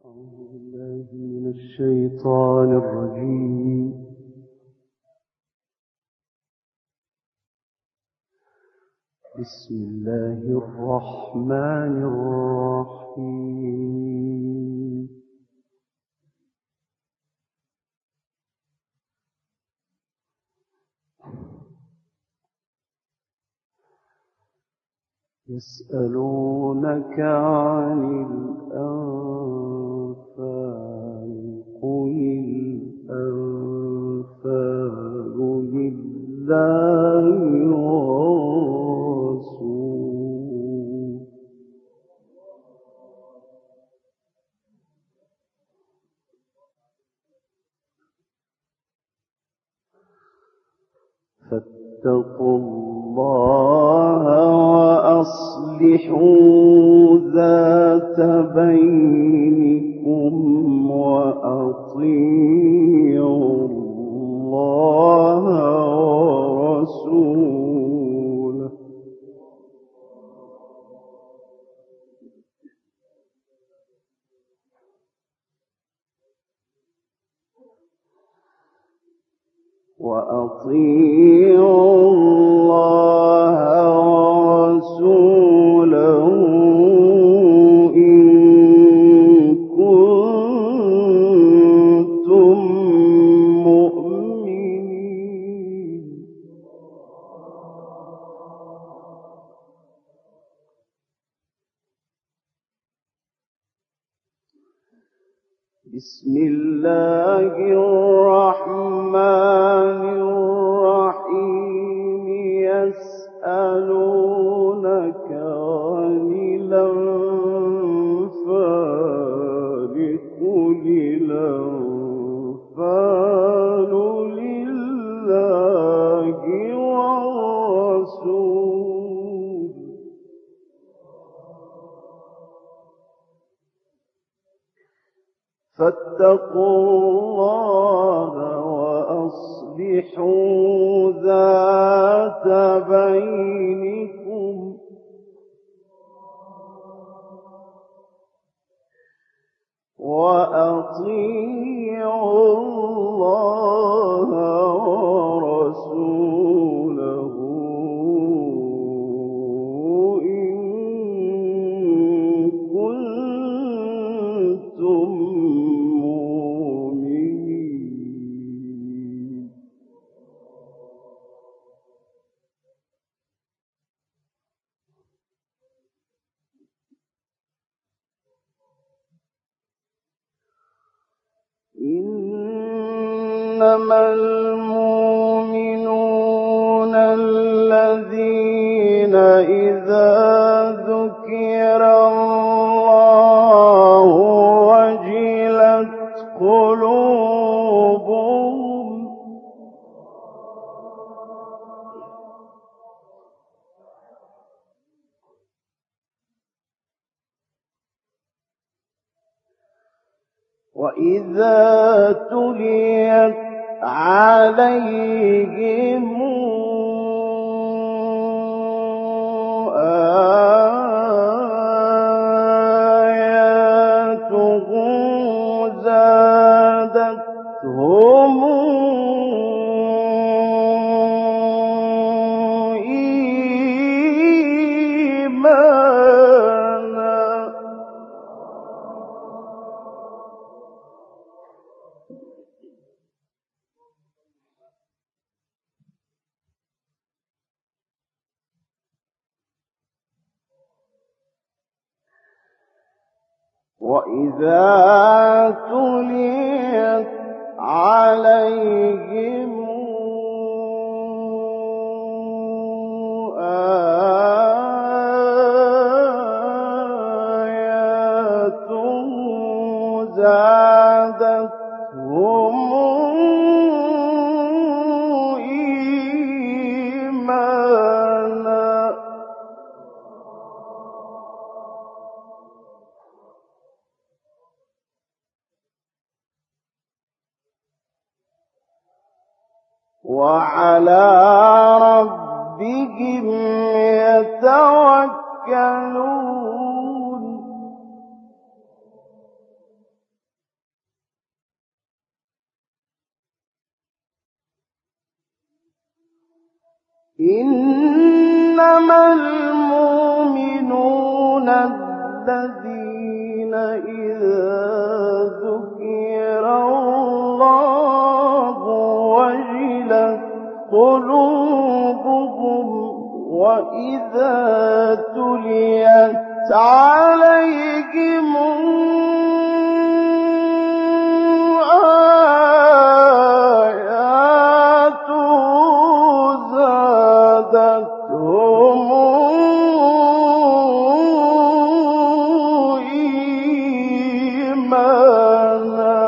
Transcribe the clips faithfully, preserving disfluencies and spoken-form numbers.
أعوذ بالله من الشيطان الرجيم. بسم الله الرحمن الرحيم. يسألونك عن الأنفال قل الأنفال لله والرسول فاتقوا الله وأصلحوا ذات بينكم وأطيعوا الله ورسوله وأطيعوا الله ورسوله إن كنتم مؤمنين. بسم الله الرحمن الرحيم. يسألونك عن الأنفال قل الأنفال لله والرسول فاتقوا الله وأصلحوا ذات بينكم وأطيعوا الله ورسوله إن كنتم مؤمنين. إنما المؤمنون الذين إذا ذكر الله وجلت قلوبهم وإذا تليت عليهم آياته زادتهم إيمانا وإذا تليت عليهم آياته زادتهم إيمانا وعلى ربهم يتوكلون. إنما المؤمنون الذين إذا ذكر الله وجلت قلوبهم وإذا تليت عليهم آياته زادتهم إيمانا.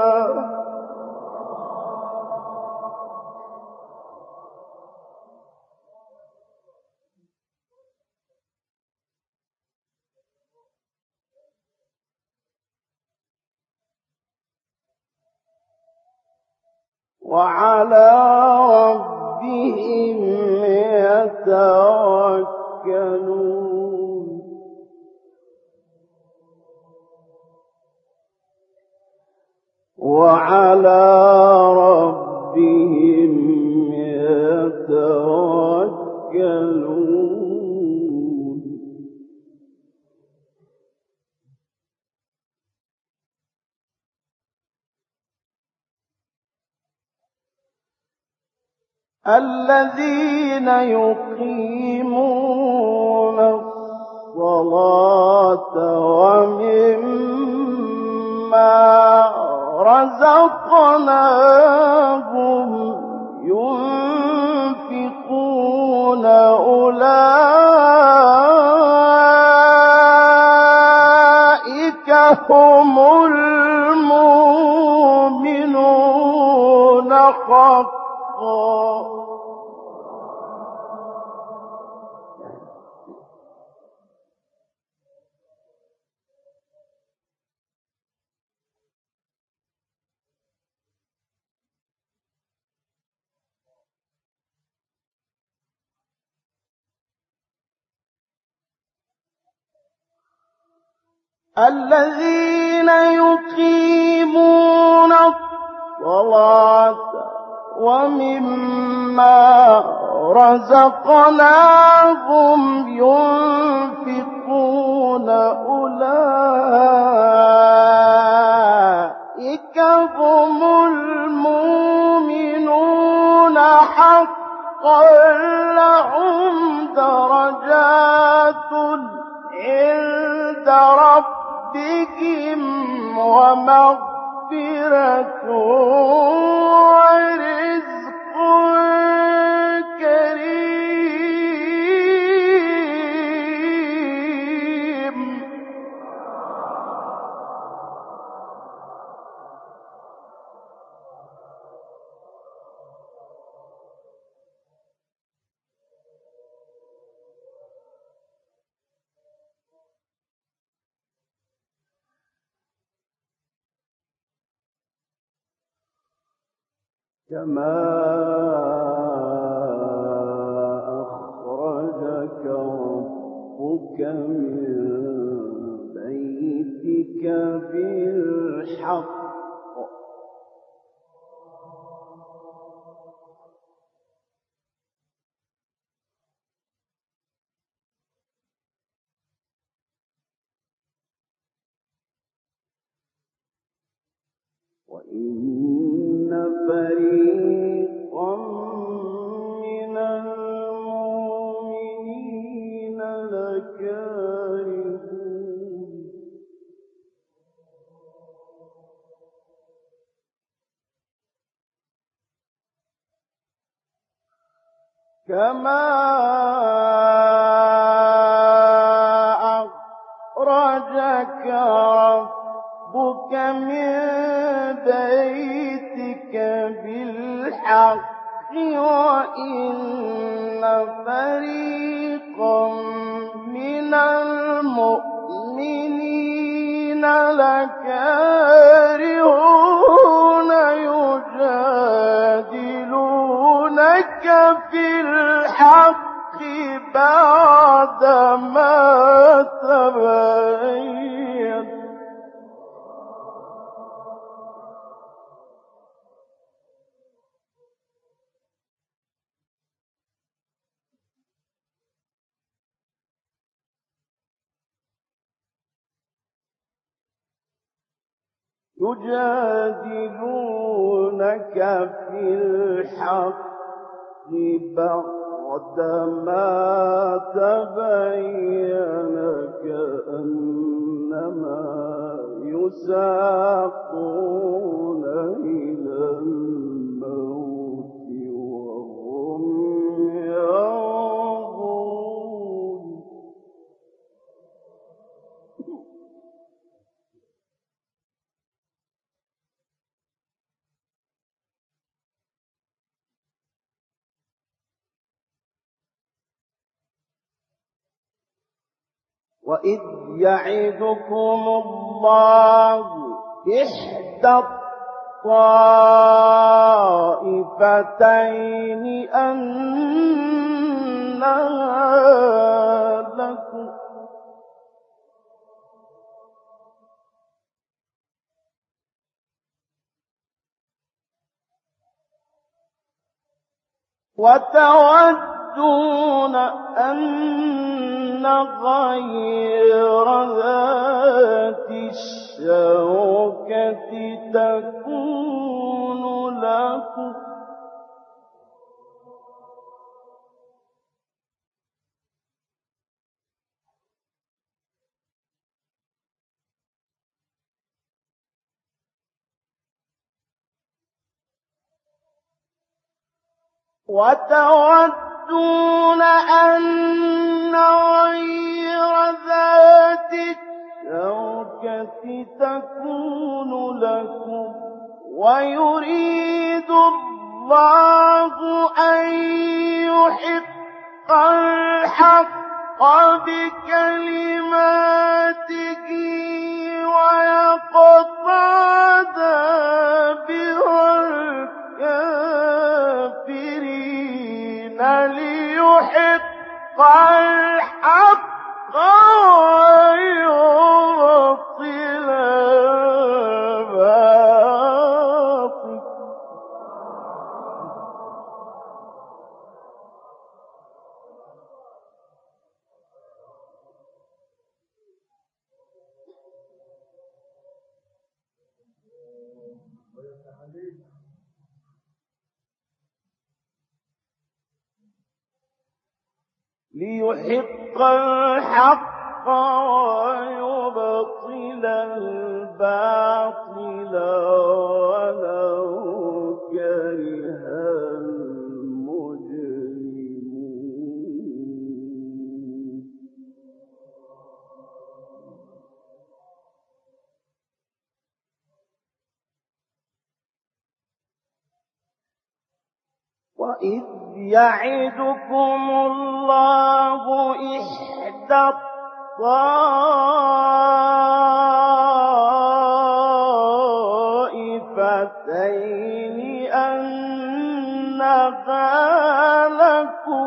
وعلى ربهم يتوكلون. وعلى ربهم يتوكلون. الذين يقيمون الصلاة ومما رزقناهم ينفقون أولئك هم المؤمنون حقا. الذين يقيمون الصلاة ومما رزقناهم ينفقون أولئك هم المؤمنون حقا لهم درجات عند ربهم ومغفرة ورزق كريم. كما أخرجك ربك من بيتك بالحق وإن فريقا من المؤمنين لكارهون. كما أخرجك ربك من بيتك بالحق وإن فريقا من المؤمنين لكارهون يجادلونك في الحق بعدما تبين. يجادلونك في الحق بعدما تبين كأنما يساقون إلى الموت وهم ينظرون. وإذ يعدكم الله إحدى الطائفتين أنها لكم وتودون أن غير ذات الشوكة تكون لكم وتودون أن غير ذات الشوكة تكون لكم ويريد الله أن يحق الحق بكلماته ويقطع دابر الكافرين ليحق الحق ويبطل الباطل. ليحق الحق ويبطل الباطل ولو كره المجرمون. وإذ يعدكم الله إحدى الطائفتين أنها لكم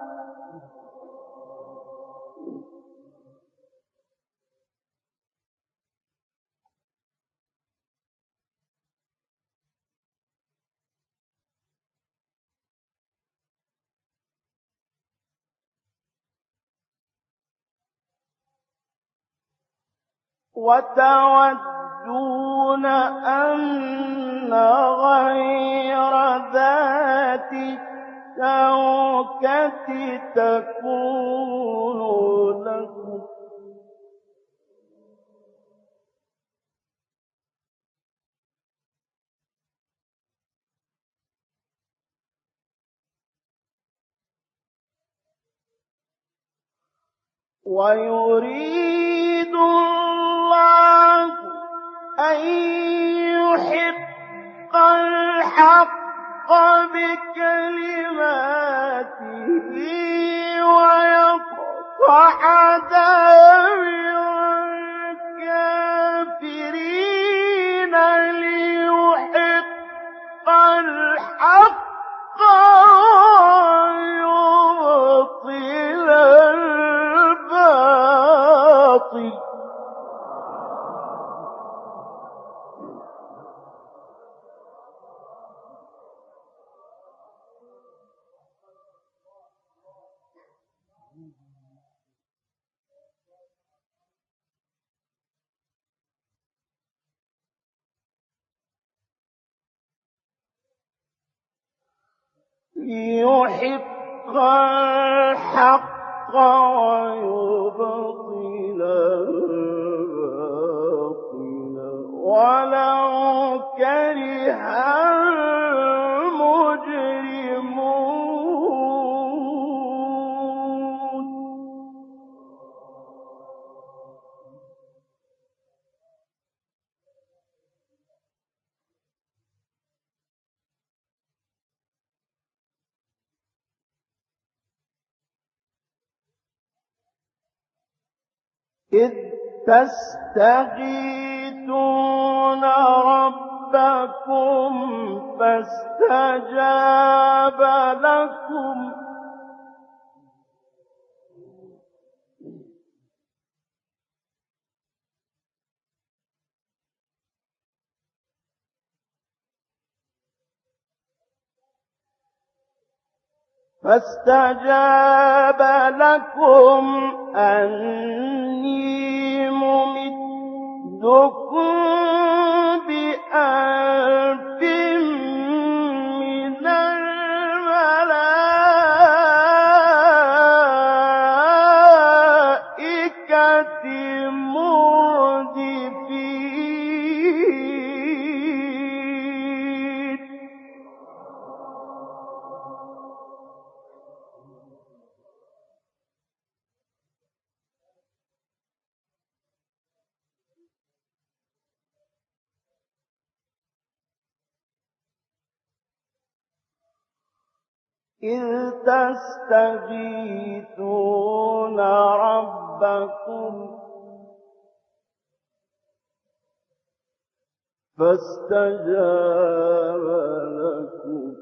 وتودون أن غير ذات الشوكة تكون لكم ويريد الله أن يحق الحق بكلماته ويقطع دابر الكافرين ليحق الحق ويبطل الباطل. ليحق الحق ويبطل الباطل ولو كره المجرمون. إذ تستغيثون ربكم فاستجاب لكم فاستجاب لكم أني ممدكم بألف من الملائكة مردفين. إذ تستغيثون ربكم فاستجاب لكم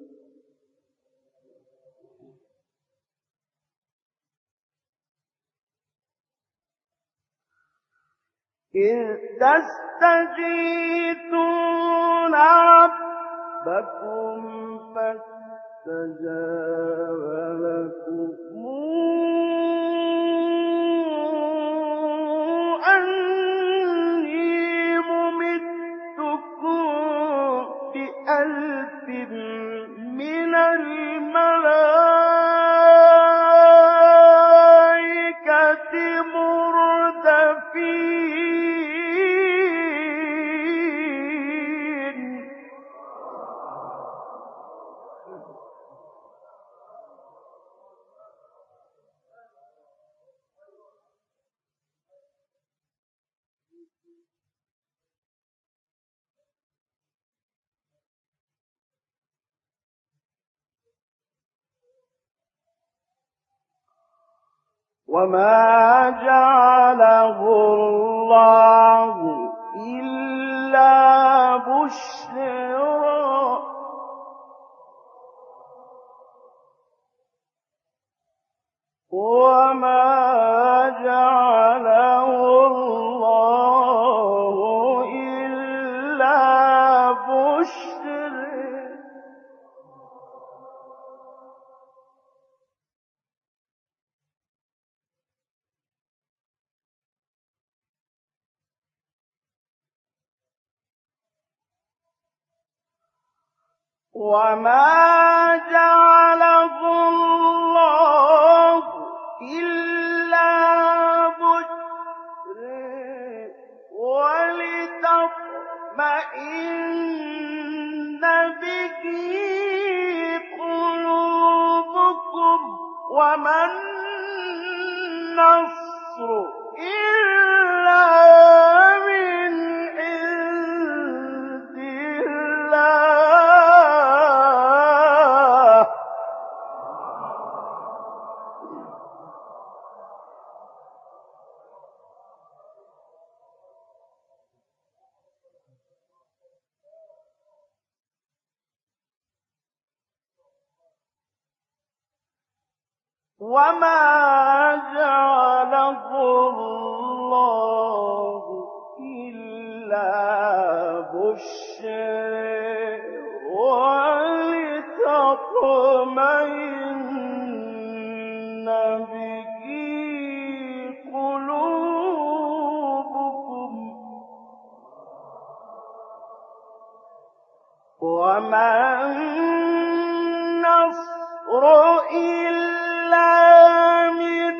إذ تستغيثون ربكم فاستجاب لكم أني ممدكم بألف من الملائكة مردفين. وما جعله الله إلا بشرى وما جعله الله إلا بشرى وما جعله الله إلا بشرى ولتطمئن به قلوبكم وما النصر إلا من عند الله. وما جعله الله إلا بشرى ولتطمئن به قلوبكم وما النصر إلا من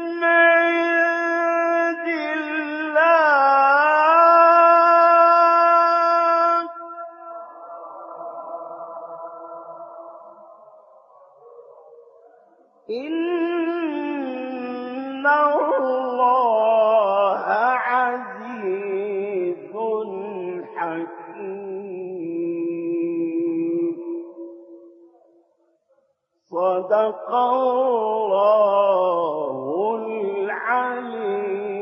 عند الله إن الله عزيز حكيم صدق الله العليم